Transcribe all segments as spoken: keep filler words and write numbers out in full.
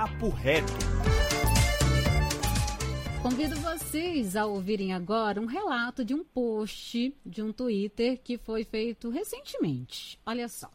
Papo Reto. Convido vocês a ouvirem agora um relato de um post de um Twitter que foi feito recentemente. Olha só.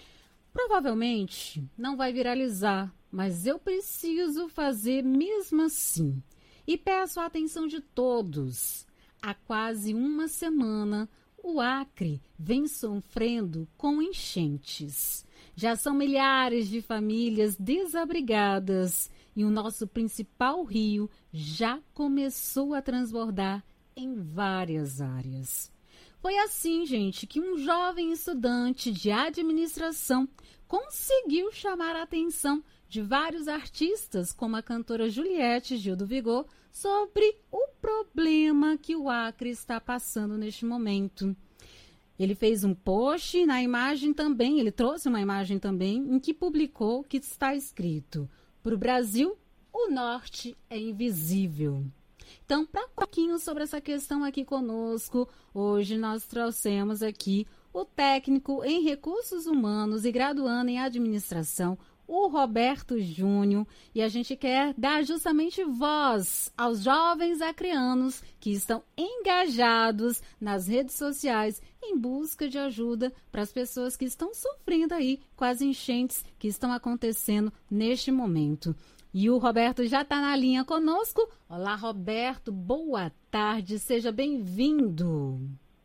Provavelmente não vai viralizar, mas eu preciso fazer mesmo assim. E peço a atenção de todos. Há quase uma semana, o Acre vem sofrendo com enchentes. Já são milhares de famílias desabrigadas e o nosso principal rio já começou a transbordar em várias áreas. Foi assim, gente, que um jovem estudante de administração conseguiu chamar a atenção de vários artistas, como a cantora Juliette Gil do Vigor, sobre o problema que o Acre está passando neste momento. Ele fez um post, na imagem também, ele trouxe uma imagem também, em que publicou que está escrito: para o Brasil, o norte é invisível. Então, para um pouquinho sobre essa questão aqui conosco, hoje nós trouxemos aqui o técnico em recursos humanos e graduando em administração, o Roberto Júnior, e a gente quer dar justamente voz aos jovens acreanos que estão engajados nas redes sociais em busca de ajuda para as pessoas que estão sofrendo aí com as enchentes que estão acontecendo neste momento. E o Roberto já está na linha conosco. Olá, Roberto, boa tarde, seja bem-vindo.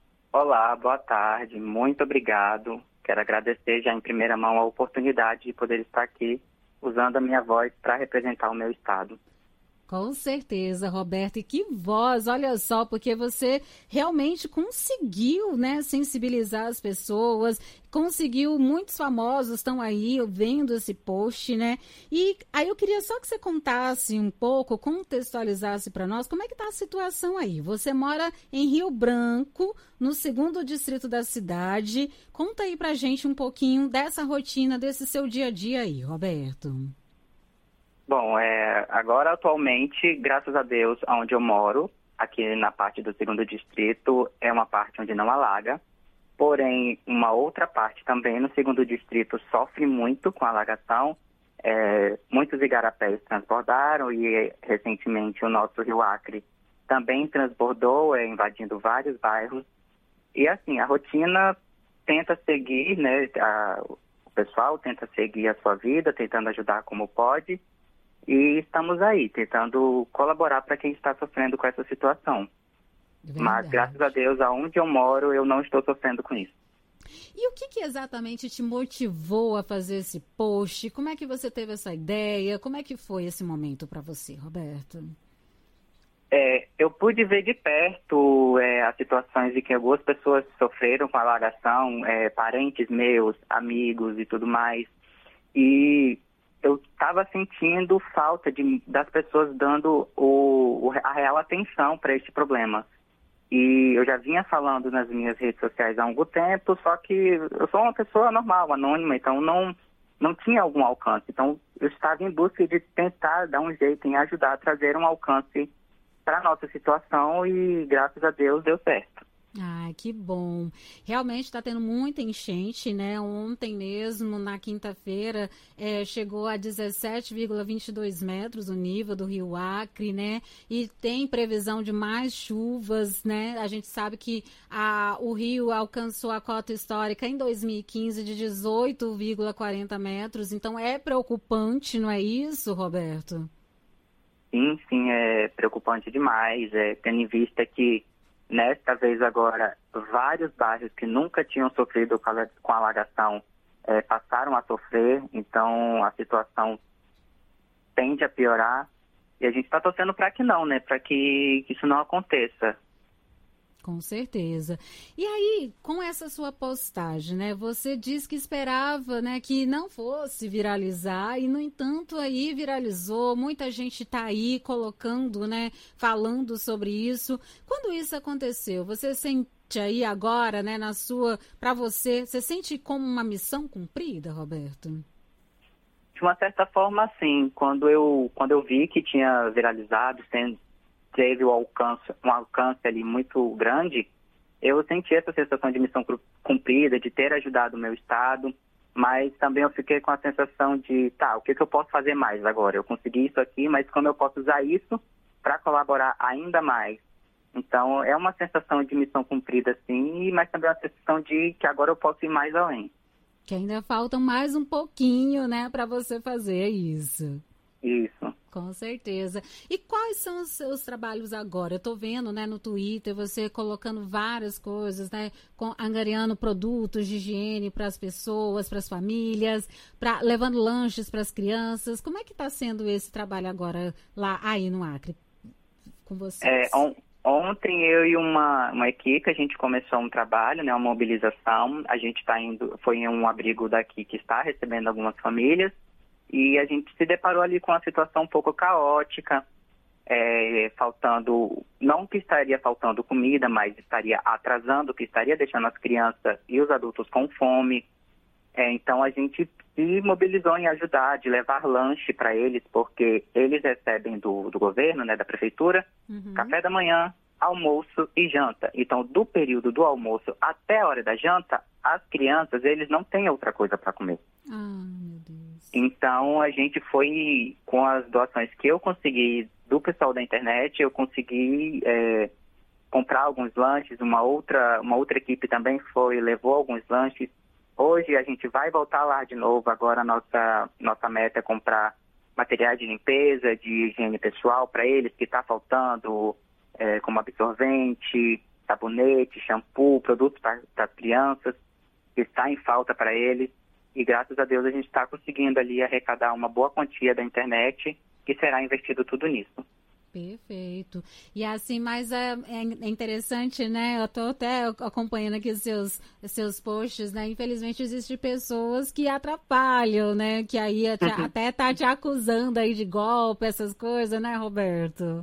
Olá, boa tarde, muito obrigado. Quero agradecer já em primeira mão a oportunidade de poder estar aqui usando a minha voz para representar o meu estado. Com certeza, Roberto. E que voz, olha só, porque você realmente conseguiu, né, sensibilizar as pessoas, conseguiu, muitos famosos estão aí vendo esse post, né? E aí eu queria só que você contasse um pouco, contextualizasse para nós como é que está a situação aí. Você mora em Rio Branco, no segundo distrito da cidade. Conta aí pra gente um pouquinho dessa rotina, desse seu dia a dia aí, Roberto. Bom, é, agora atualmente, graças a Deus, onde eu moro, aqui na parte do segundo distrito, é uma parte onde não alaga. Porém, uma outra parte também no segundo distrito sofre muito com a alagação. É, muitos igarapés transbordaram e recentemente o nosso Rio Acre também transbordou, é, invadindo vários bairros. E assim, a rotina tenta seguir, né, a, o pessoal tenta seguir a sua vida, tentando ajudar como pode. E estamos aí, tentando colaborar para quem está sofrendo com essa situação. Verdade. Mas, graças a Deus, aonde eu moro, eu não estou sofrendo com isso. E o que, que exatamente te motivou a fazer esse post? Como é que você teve essa ideia? Como é que foi esse momento para você, Roberto? É, eu pude ver de perto é, as situações em que algumas pessoas sofreram com a alagação, é, parentes meus, amigos e tudo mais. E eu estava sentindo falta de, das pessoas dando o, a real atenção para este problema. E eu já vinha falando nas minhas redes sociais há algum tempo, só que eu sou uma pessoa normal, anônima, então não, não tinha algum alcance. Então eu estava em busca de tentar dar um jeito em ajudar a trazer um alcance para a nossa situação e, graças a Deus, deu certo. Ah, que bom. Realmente está tendo muita enchente, né? Ontem mesmo, na quinta-feira, é, chegou a dezessete vírgula vinte e dois metros o nível do Rio Acre, né? E tem previsão de mais chuvas, né? A gente sabe que a, o rio alcançou a cota histórica em dois mil e quinze de dezoito vírgula quarenta metros, então é preocupante, não é isso, Roberto? Sim, sim, é preocupante demais, é, tendo em vista que nesta vez agora, vários bairros que nunca tinham sofrido com a alagação é, passaram a sofrer, então a situação tende a piorar e a gente está torcendo para que não, né? Para que, que isso não aconteça. Com certeza. E aí, com essa sua postagem, né? Você disse que esperava, né, que não fosse viralizar e, no entanto, aí viralizou. Muita gente está aí colocando, né, falando sobre isso. Quando isso aconteceu, você sente aí agora, né, na sua, para você, você sente como uma missão cumprida, Roberto? De uma certa forma, sim. Quando eu, quando eu vi que tinha viralizado, sendo teve o alcance, um alcance ali muito grande, eu senti essa sensação de missão cumprida, de ter ajudado o meu estado. mas também eu fiquei com a sensação de, tá, o que, que eu posso fazer mais agora? Eu consegui isso aqui, mas como eu posso usar isso para colaborar ainda mais? Então, é uma sensação de missão cumprida, sim, mas também uma sensação de que agora eu posso ir mais além. Que ainda falta mais um pouquinho, né, para você fazer isso. Isso. Com certeza. E quais são os seus trabalhos agora? Eu estou vendo, né, no Twitter, você colocando várias coisas, né, com, angariando produtos de higiene para as pessoas, para as famílias, pra, levando lanches para as crianças. Como é que está sendo esse trabalho agora lá aí no Acre com vocês? É, on, ontem eu e uma, uma equipe, a gente começou um trabalho, né, uma mobilização. A gente está indo, foi em um abrigo daqui que está recebendo algumas famílias. E a gente se deparou ali com uma situação um pouco caótica, é, faltando, não que estaria faltando comida, mas estaria atrasando, que estaria deixando as crianças e os adultos com fome. É, então a gente se mobilizou em ajudar, de levar lanche para eles, porque eles recebem do, do governo, né, da prefeitura, uhum. café da manhã, almoço e janta. Então, do período do almoço até a hora da janta, as crianças, eles não têm outra coisa para comer. Ah, meu Deus. Então, a gente foi, com as doações que eu consegui do pessoal da internet, eu consegui é, comprar alguns lanches, uma outra, uma outra equipe também foi, levou alguns lanches. Hoje a gente vai voltar lá de novo, agora a nossa, nossa meta é comprar materiais de limpeza, de higiene pessoal para eles, que está faltando, é, como absorvente, sabonete, shampoo, produtos para as crianças, que está em falta para eles. E graças a Deus a gente está conseguindo ali arrecadar uma boa quantia da internet, que será investido tudo nisso. Perfeito. E assim, mas é, é interessante, né? Eu estou até acompanhando aqui os seus, seus posts, né? Infelizmente, existem pessoas que atrapalham, né? Que aí uhum. até tá te acusando aí de golpe, essas coisas, né, Roberto?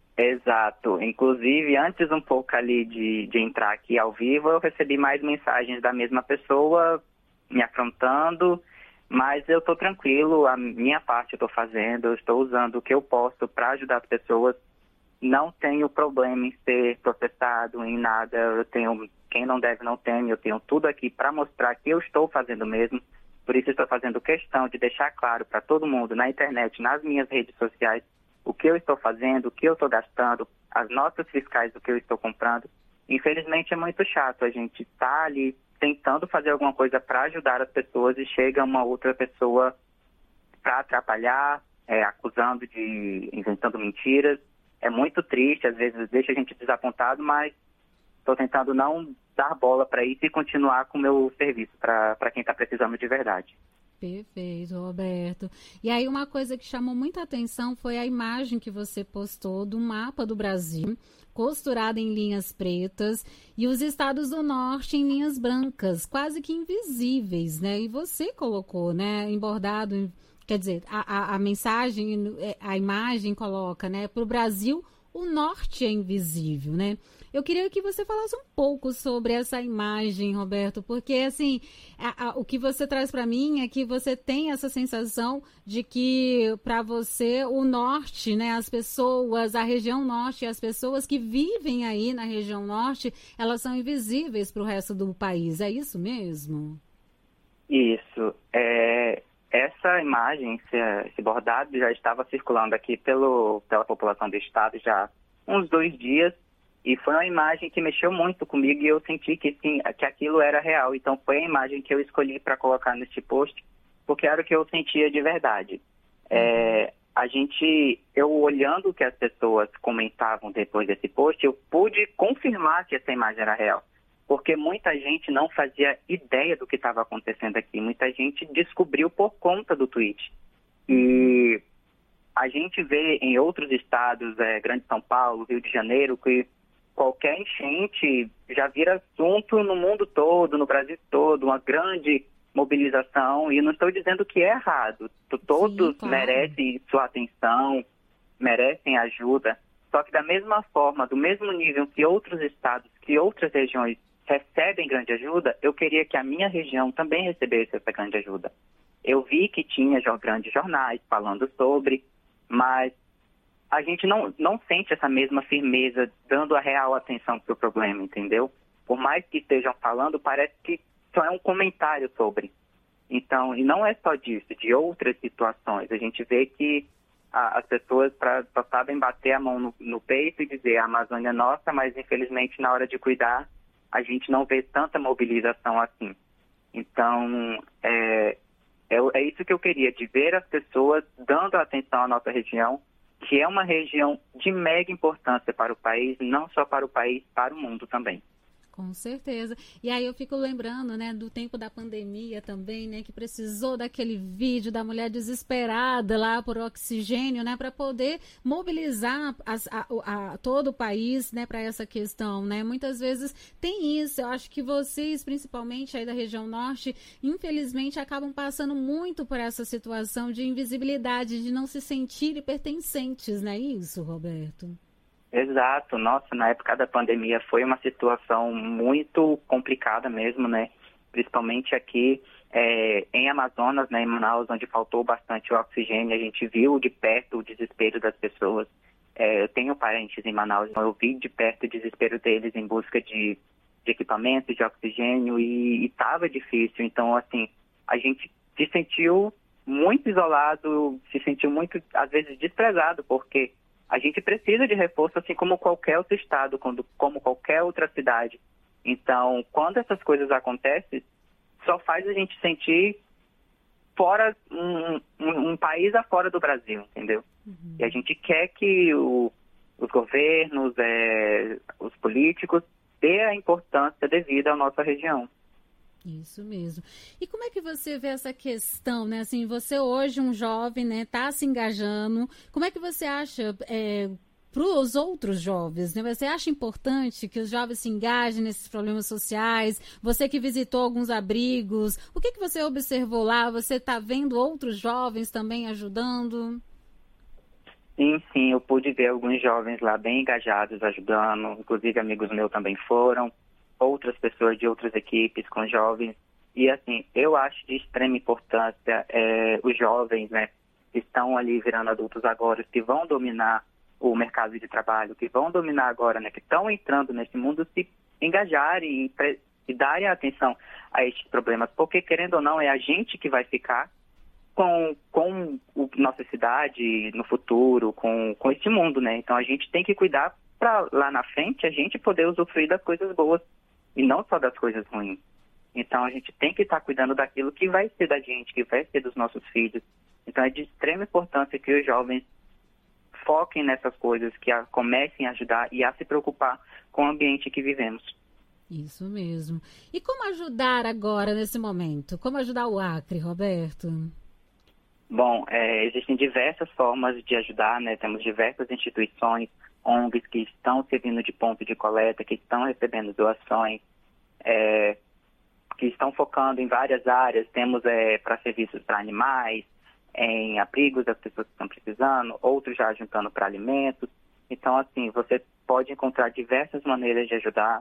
Exato. Inclusive, antes um pouco ali de, de entrar aqui ao vivo, eu recebi mais mensagens da mesma pessoa me afrontando, mas eu estou tranquilo, a minha parte eu estou fazendo, eu estou usando o que eu posso para ajudar as pessoas. Não tenho problema em ser processado, em nada. Eu tenho, quem não deve não teme, eu tenho tudo aqui para mostrar que eu estou fazendo mesmo. Por isso estou fazendo questão de deixar claro para todo mundo na internet, nas minhas redes sociais, o que eu estou fazendo, o que eu estou gastando, as notas fiscais do que eu estou comprando. Infelizmente é muito chato, a gente está ali tentando fazer alguma coisa para ajudar as pessoas e chega uma outra pessoa para atrapalhar, é, acusando de, inventando mentiras. É muito triste, às vezes deixa a gente desapontado, mas estou tentando não dar bola para isso e continuar com o meu serviço para quem está precisando de verdade. Perfeito, Roberto. E aí uma coisa que chamou muita atenção foi a imagem que você postou do mapa do Brasil, costurada em linhas pretas, e os estados do norte em linhas brancas, quase que invisíveis, né? E você colocou, né, embordado, quer dizer, a, a, a mensagem, a imagem coloca, né, para o Brasil, o norte é invisível, né? Eu queria que você falasse um pouco sobre essa imagem, Roberto, porque, assim, a, a, o que você traz para mim é que você tem essa sensação de que, para você, o norte, né, as pessoas, a região norte, as pessoas que vivem aí na região norte, elas são invisíveis para o resto do país. É isso mesmo? Isso. É, essa imagem, esse, esse bordado, já estava circulando aqui pelo, pela população do estado já há uns dois dias. E foi uma imagem que mexeu muito comigo e eu senti que, sim, que aquilo era real. Então foi a imagem que eu escolhi para colocar neste post, porque era o que eu sentia de verdade. É, a gente, eu olhando o que as pessoas comentavam depois desse post, eu pude confirmar que essa imagem era real. Porque muita gente não fazia ideia do que estava acontecendo aqui. Muita gente descobriu por conta do tweet. E a gente vê em outros estados, é, Grande São Paulo, Rio de Janeiro, que qualquer enchente já vira assunto no mundo todo, no Brasil todo, uma grande mobilização. E não estou dizendo que é errado. Todos Sim, claro. merecem sua atenção, merecem ajuda. Só que da mesma forma, do mesmo nível que outros estados, que outras regiões recebem grande ajuda, eu queria que a minha região também recebesse essa grande ajuda. Eu vi que tinha grandes jornais falando sobre, mas a gente não, não sente essa mesma firmeza, dando a real atenção para o problema, entendeu? Por mais que estejam falando, parece que só é um comentário sobre. Então, e não é só disso, de outras situações. A gente vê que a, as pessoas pra, só sabem bater a mão no, no peito e dizer a Amazônia é nossa, mas infelizmente na hora de cuidar a gente não vê tanta mobilização assim. Então, é, é, é isso que eu queria, de ver as pessoas dando atenção à nossa região, que é uma região de mega importância para o país, não só para o país, para o mundo também. Com certeza. E aí eu fico lembrando, né, do tempo da pandemia também, né, que precisou daquele vídeo da mulher desesperada lá por oxigênio, né, para poder mobilizar as, a, a, todo o país, né, para essa questão, né. Muitas vezes tem isso. Eu acho que vocês, principalmente aí da região norte, infelizmente acabam passando muito por essa situação de invisibilidade, de não se sentirem pertencentes, não é isso, Roberto? Exato. Nossa, na época da pandemia foi uma situação muito complicada mesmo, né? Principalmente aqui é, em Amazonas, né, em Manaus, onde faltou bastante oxigênio. A gente viu de perto o desespero das pessoas. É, eu tenho parentes em Manaus, então eu vi de perto o desespero deles em busca de, de equipamentos, de oxigênio, e estava difícil. Então, assim, a gente se sentiu muito isolado, se sentiu muito, às vezes, desprezado, porque a gente precisa de reforço, assim como qualquer outro estado, quando, como qualquer outra cidade. Então, quando essas coisas acontecem, só faz a gente sentir fora, um, um, um país afora do Brasil, entendeu? Uhum. E a gente quer que o, os governos, é, os políticos, dê a importância devida à nossa região. Isso mesmo. E como é que você vê essa questão, né? Assim, você hoje, um jovem, né, tá se engajando. Como é que você acha, é, para os outros jovens, né? Você acha importante que os jovens se engajem nesses problemas sociais? Você que visitou alguns abrigos, o que que você observou lá? Você está vendo outros jovens também ajudando? Sim, sim, eu pude ver alguns jovens lá bem engajados, ajudando. Inclusive, amigos meus também foram. Outras pessoas de outras equipes com jovens. E, assim, eu acho de extrema importância é, os jovens, né, que estão ali virando adultos agora, que vão dominar o mercado de trabalho, que vão dominar agora, né, que estão entrando nesse mundo, se engajarem e, pre- e darem atenção a estes problemas. Porque, querendo ou não, é a gente que vai ficar com, com o, nossa cidade no futuro, com, com esse mundo, né? Então, a gente tem que cuidar para lá na frente a gente poder usufruir das coisas boas e não só das coisas ruins. Então, a gente tem que estar cuidando daquilo que vai ser da gente, que vai ser dos nossos filhos. Então, é de extrema importância que os jovens foquem nessas coisas, que a, comecem a ajudar e a se preocupar com o ambiente que vivemos. Isso mesmo. E como ajudar agora, nesse momento? Como ajudar o Acre, Roberto? Bom, é, existem diversas formas de ajudar, né? Temos diversas instituições, O N Gs que estão servindo de ponto de coleta, que estão recebendo doações, é, que estão focando em várias áreas. Temos é, para serviços para animais, em abrigos das pessoas que estão precisando, outros já juntando para alimentos. Então, assim, você pode encontrar diversas maneiras de ajudar.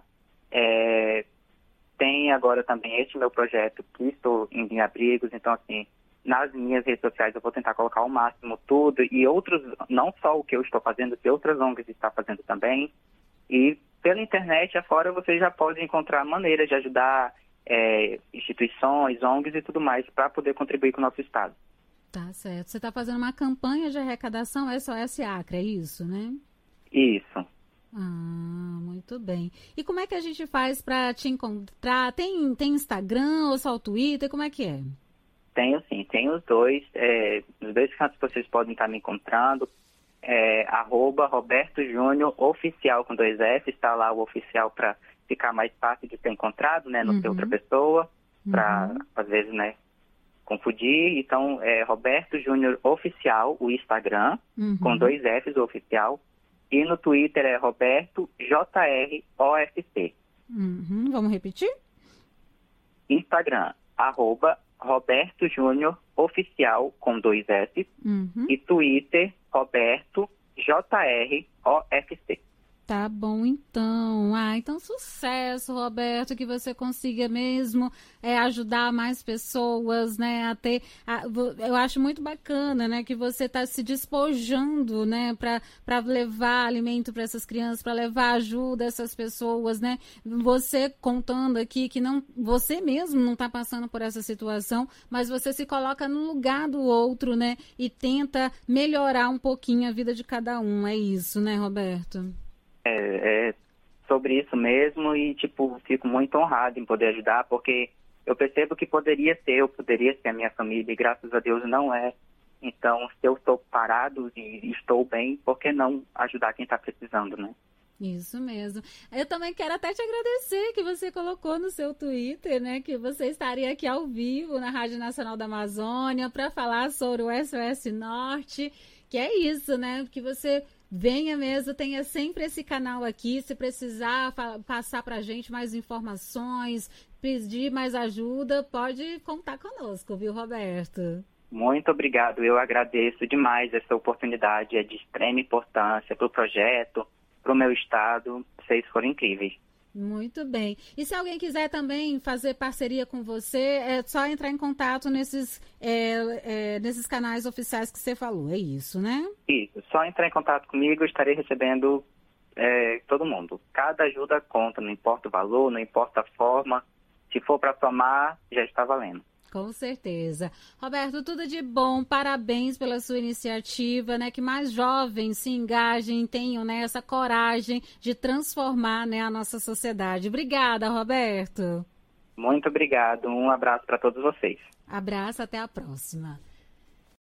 É, tem agora também este meu projeto que estou indo em abrigos, então, assim, nas minhas redes sociais eu vou tentar colocar ao máximo tudo, e outros, não só o que eu estou fazendo, que outras O N Gs estão fazendo também. E pela internet afora você já pode encontrar maneiras de ajudar é, instituições, O N Gs e tudo mais, para poder contribuir com o nosso estado. Tá certo. Você está fazendo uma campanha de arrecadação S O S Acre, é isso, né? Isso. Ah, muito bem. E como é que a gente faz para te encontrar? Tem, tem Instagram ou só o Twitter? Como é que é? Tenho sim, tem os dois. É, os dois cantos vocês podem estar me encontrando. É, arroba Roberto Júnior Oficial com dois F. Está lá o oficial para ficar mais fácil de ser encontrado, né? Não uhum. ser outra pessoa, para uhum. às vezes, né, confundir. Então, é Roberto Júnior Oficial, o Instagram, uhum. com dois Fs, o oficial. E no Twitter é Roberto J R O F C. Uhum. Vamos repetir? Instagram, arroba Roberto Júnior Oficial, com dois S. Uhum. E Twitter, Roberto J R O F C. Tá bom, então. Ah, então sucesso, Roberto, que você consiga mesmo é, ajudar mais pessoas, né, a ter... A, eu acho muito bacana, né, que você está se despojando, né, para levar alimento para essas crianças, para levar ajuda a essas pessoas, né, você contando aqui que não, você mesmo não está passando por essa situação, mas você se coloca no lugar do outro, né, e tenta melhorar um pouquinho a vida de cada um, é isso, né, Roberto? É, é sobre isso mesmo e, tipo, fico muito honrado em poder ajudar, porque eu percebo que poderia ser, eu poderia ser a minha família e graças a Deus não é. Então, se eu estou parado e estou bem, por que não ajudar quem está precisando, né? Isso mesmo. Eu também quero até te agradecer que você colocou no seu Twitter, né, que você estaria aqui ao vivo na Rádio Nacional da Amazônia para falar sobre o S O S Norte, que é isso, né, que você venha mesmo, tenha sempre esse canal aqui, se precisar passar para a gente mais informações, pedir mais ajuda, pode contar conosco, viu, Roberto? Muito obrigado, eu agradeço demais essa oportunidade, é de extrema importância para o projeto, para o meu estado, vocês foram incríveis. Muito bem. E se alguém quiser também fazer parceria com você, é só entrar em contato nesses, é, é, nesses canais oficiais que você falou, é isso, né? Isso, só entrar em contato comigo, eu estarei recebendo é, todo mundo. Cada ajuda conta, não importa o valor, não importa a forma, se for para somar, já está valendo. Com certeza. Roberto, tudo de bom, parabéns pela sua iniciativa, né? Que mais jovens se engajem, tenham, né, essa coragem de transformar, né, a nossa sociedade. Obrigada, Roberto. Muito obrigado, um abraço para todos vocês. Abraço, até a próxima.